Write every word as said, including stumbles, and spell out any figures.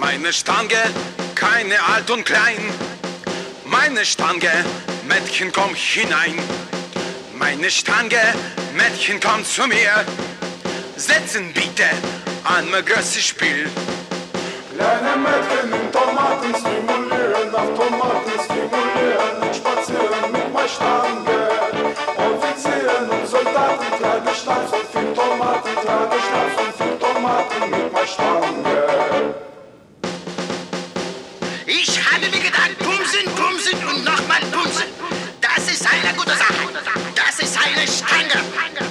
Meine Stange, keine alt und klein. Meine Stange, Mädchen, komm hinein. Meine Stange, Mädchen, komm zu mir. Setzen bitte an mein großes Spiel. Kleine Mädchen in Tomaten stimulieren, auf Tomaten stimulieren und spazieren mit meiner Stange. Offizieren und Soldaten tragen Schnaps und viel Tomaten, tragen Schnaps und viel Tomaten mit meiner Stange. Ich habe mir gedacht, bumsen, bumsen und nochmal bumsen. Das ist eine gute Sache. Das ist eine Stange.